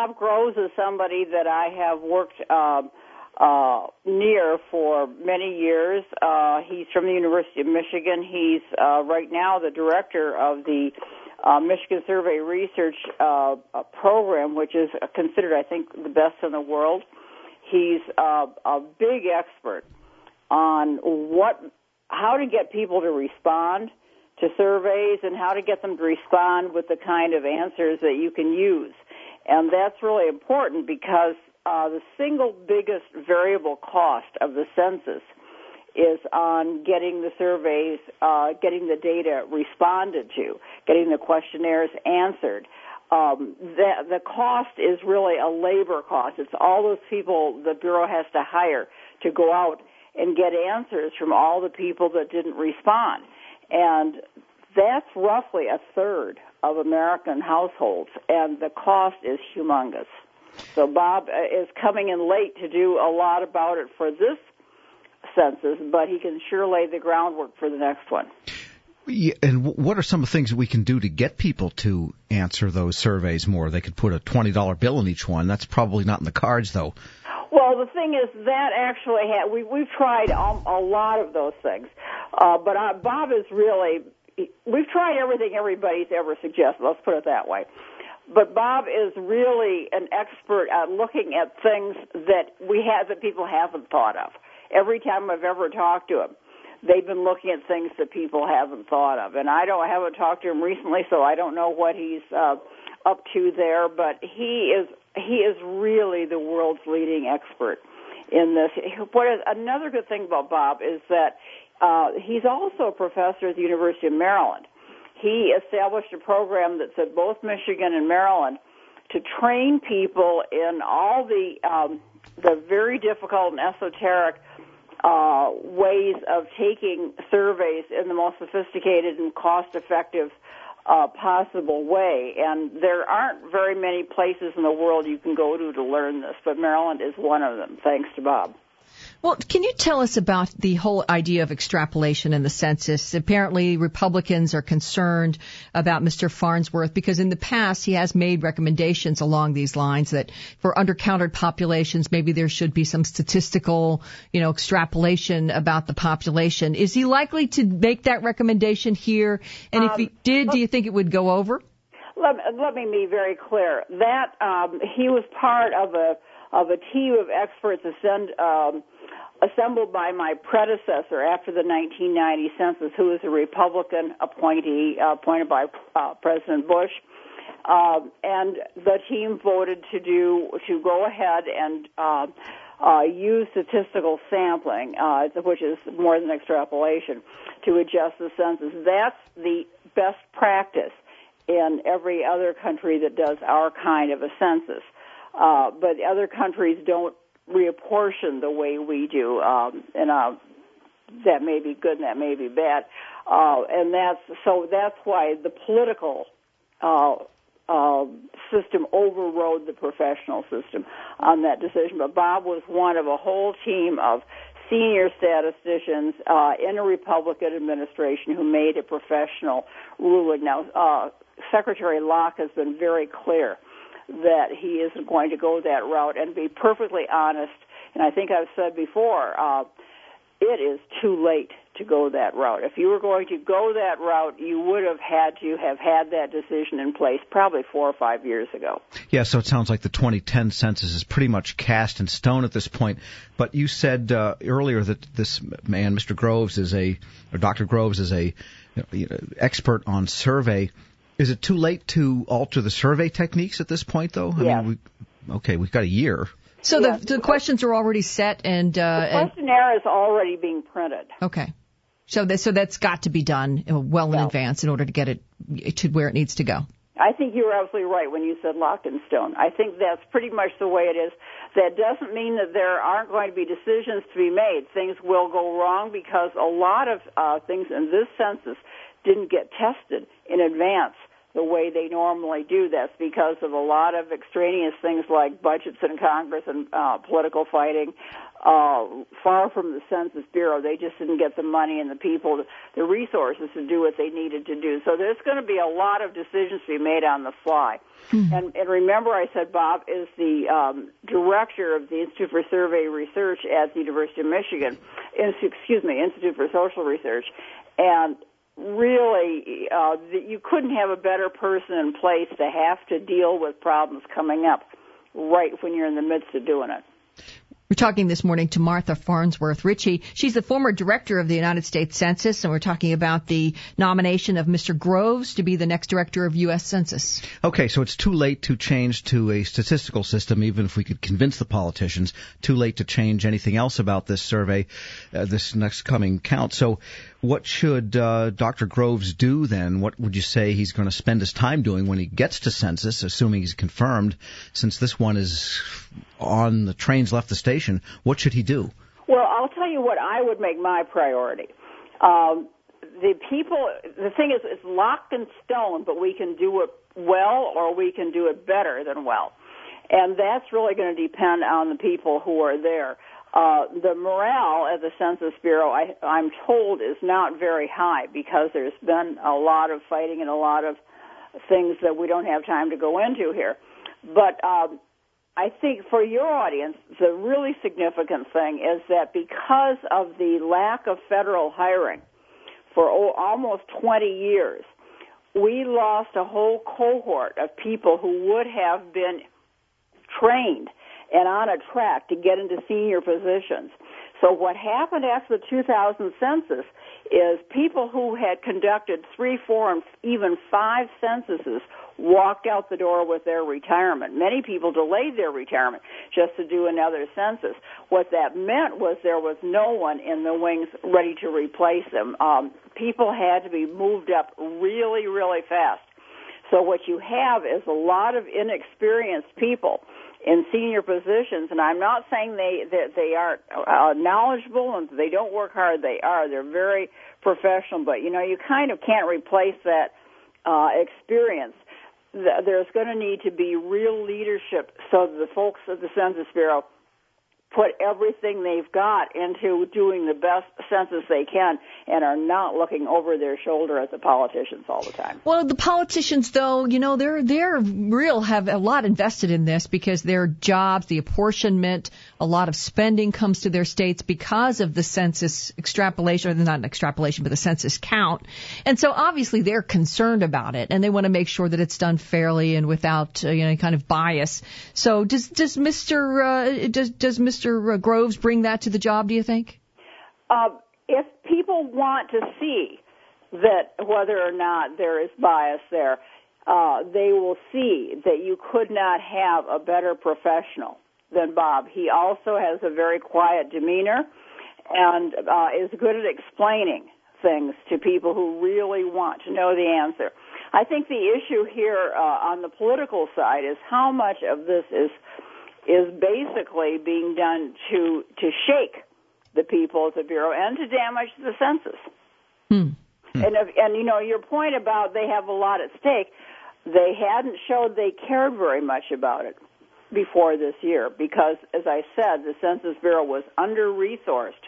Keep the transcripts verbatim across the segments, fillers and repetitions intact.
Bob Groves is somebody that I have worked um, uh, near for many years. Uh, he's from the University of Michigan. He's uh, right now the director of the uh, Michigan Survey Research uh, program, which is considered, I think, the best in the world. He's uh, a big expert on what, how to get people to respond to surveys and how to get them to respond with the kind of answers that you can use. And that's really important because uh, the single biggest variable cost of the census is on getting the surveys, uh, getting the data responded to, getting the questionnaires answered. Um, the, the cost is really a labor cost. It's all those people the Bureau has to hire to go out and get answers from all the people that didn't respond. And that's roughly a third of American households, and the cost is humongous. So Bob is coming in late to do a lot about it for this census, but he can sure lay the groundwork for the next one. Yeah, and what are some of the things we can do to get people to answer those surveys more? They could put a twenty dollar bill in each one. That's probably not in the cards, though. Well, the thing is, that actually ha- we, we've tried um, a lot of those things. Uh, but uh, Bob is really, we've tried everything everybody's ever suggested. Let's put it that way. But Bob is really an expert at looking at things that we have, that people haven't thought of. Every time I've ever talked to him, they've been looking at things that people haven't thought of. And I don't I haven't talked to him recently, so I don't know what he's uh, up to there. But he is he is really the world's leading expert in this. What is another good thing about Bob is that uh, he's also a professor at the University of Maryland. He established a program that's at both Michigan and Maryland to train people in all the um, the very difficult and esoteric Uh, ways of taking surveys in the most sophisticated and cost-effective uh, possible way. And there aren't very many places in the world you can go to to learn this, but Maryland is one of them, thanks to Bob. Well, can you tell us about the whole idea of extrapolation in the census? Apparently, Republicans are concerned about Mister Farnsworth because in the past he has made recommendations along these lines that for undercounted populations, maybe there should be some statistical, you know, extrapolation about the population. Is he likely to make that recommendation here? And um, if he did, do you think it would go over? Let, let me be very clear. That um, he was part of a of a team of experts ascend, um, assembled by my predecessor after the nineteen ninety census, who was a Republican appointee uh, appointed by uh, President Bush. Um, and the team voted to do to go ahead and uh, uh, use statistical sampling, uh, which is more than extrapolation, to adjust the census. That's the best practice in every other country that does our kind of a census. Uh, but other countries don't reapportion the way we do, um, and uh, that may be good and that may be bad. Uh, and that's so that's why the political uh, uh, system overrode the professional system on that decision. But Bob was one of a whole team of senior statisticians uh, in a Republican administration who made a professional ruling. Now, uh, Secretary Locke has been very clear that he isn't going to go that route, and be perfectly honest, and I think I've said before, uh, it is too late to go that route. If you were going to go that route, you would have had to have had that decision in place probably four or five years ago. Yeah, so it sounds like the twenty ten census is pretty much cast in stone at this point. But you said uh, earlier that this man, Mister Groves, is a, or Doctor Groves, is a you know, expert on survey. Is it too late to alter the survey techniques at this point, though? I yeah. mean, we, okay, we've got a year. So yeah. the, the questions are already set and... Uh, the questionnaire and, is already being printed. Okay. So, that, so that's got to be done well in yeah. advance in order to get it to where it needs to go. I think you were absolutely right when you said locked in stone. I think that's pretty much the way it is. That doesn't mean that there aren't going to be decisions to be made. Things will go wrong because a lot of uh, things in this census didn't get tested in advance the way they normally do. That's because of a lot of extraneous things like budgets in Congress and uh, political fighting. Uh, far from the Census Bureau, they just didn't get the money and the people, the resources to do what they needed to do. So there's going to be a lot of decisions to be made on the fly. Mm-hmm. And, and remember, I said Bob is the um, director of the Institute for Survey Research at the University of Michigan. Excuse me, Institute for Social Research, and really, uh, you couldn't have a better person in place to have to deal with problems coming up right when you're in the midst of doing it. We're talking this morning to Martha Farnsworth Ritchie. She's the former director of the United States Census, and we're talking about the nomination of Mister Groves to be the next director of U S Census. Okay, so it's too late to change to a statistical system, even if we could convince the politicians. Too late to change anything else about this survey, uh, this next coming count. So what should uh, Doctor Groves do then? What would you say he's going to spend his time doing when he gets to census, assuming he's confirmed, since this one is on the train's left the station? What should he do? Well, I'll tell you what I would make my priority. Um, the people, the thing is, it's locked in stone, but we can do it well or we can do it better than well. And that's really going to depend on the people who are there. Uh, the morale at the Census Bureau, I, I'm told, is not very high because there's been a lot of fighting and a lot of things that we don't have time to go into here. But um, I think for your audience, the really significant thing is that because of the lack of federal hiring for oh, almost twenty years, we lost a whole cohort of people who would have been trained and on a track to get into senior positions. So what happened after the two thousand census is people who had conducted three, four, and even five censuses walked out the door with their retirement. Many people delayed their retirement just to do another census. What that meant was there was no one in the wings ready to replace them. Um, people had to be moved up really, really fast. So what you have is a lot of inexperienced people in senior positions, and I'm not saying they that they aren't uh, knowledgeable and they don't work hard. They are. They're very professional, but you know you kind of can't replace that uh, experience. There's going to need to be real leadership so that the folks at the Census Bureau put everything they've got into doing the best census they can and are not looking over their shoulder at the politicians all the time. Well, the politicians, though, you know, they're they're real have a lot invested in this because their jobs, the apportionment, a lot of spending comes to their states because of the census extrapolation, or not an extrapolation, but the census count. And so obviously they're concerned about it, and they want to make sure that it's done fairly and without uh, you know, any kind of bias. So does does Mister Uh, does does Mister Mister Groves bring that to the job, do you think? Uh, if people want to see that whether or not there is bias there, uh, they will see that you could not have a better professional than Bob. He also has a very quiet demeanor and uh, is good at explaining things to people who really want to know the answer. I think the issue here uh, on the political side is how much of this is is basically being done to to shake the people at the Bureau and to damage the census. Hmm. And, if, and, you know, your point about they have a lot at stake, they hadn't showed they cared very much about it before this year because, as I said, the Census Bureau was under-resourced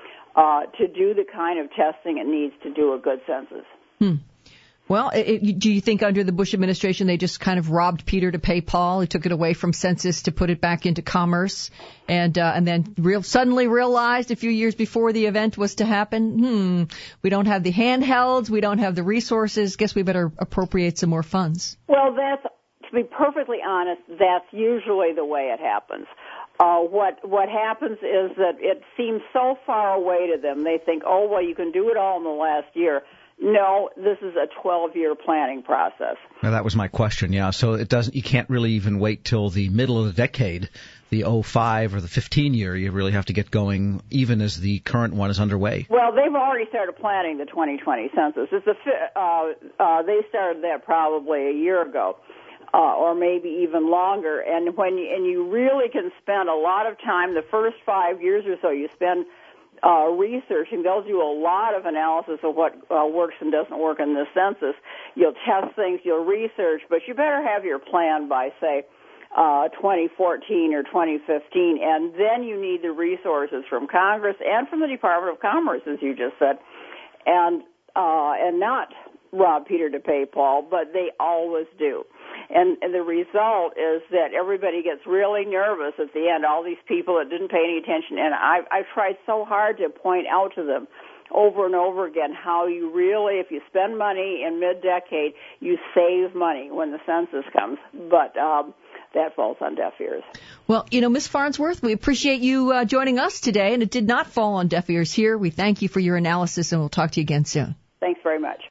uh, to do the kind of testing it needs to do a good census. Hmm. Well, it, do you think under the Bush administration they just kind of robbed Peter to pay Paul? He took it away from census to put it back into commerce, and uh, and then real suddenly realized a few years before the event was to happen, hmm, we don't have the handhelds, we don't have the resources. Guess we better appropriate some more funds. Well, that's to be perfectly honest, that's usually the way it happens. Uh, what what happens is that it seems so far away to them. They think, oh well, you can do it all in the last year. No, this is a twelve-year planning process. Now, that was my question, yeah. So it doesn't. You can't really even wait till the middle of the decade, the oh five or the fifteen year. You really have to get going even as the current one is underway. Well, they've already started planning the twenty twenty census. It's a, uh, uh, they started that probably a year ago. Uh, or maybe even longer, and when you, and you really can spend a lot of time. The first five years or so, you spend uh, researching. They'll do a lot of analysis of what uh, works and doesn't work in the census. You'll test things, you'll research, but you better have your plan by, say, uh, twenty fourteen or twenty fifteen, and then you need the resources from Congress and from the Department of Commerce, as you just said, and uh, and not rob Peter to pay Paul, but they always do. And, and the result is that everybody gets really nervous at the end, all these people that didn't pay any attention. And I've, I've tried so hard to point out to them over and over again how you really, if you spend money in mid-decade, you save money when the census comes. But um, that falls on deaf ears. Well, you know, Miz Farnsworth, we appreciate you uh, joining us today, and it did not fall on deaf ears here. We thank you for your analysis, and we'll talk to you again soon. Thanks very much.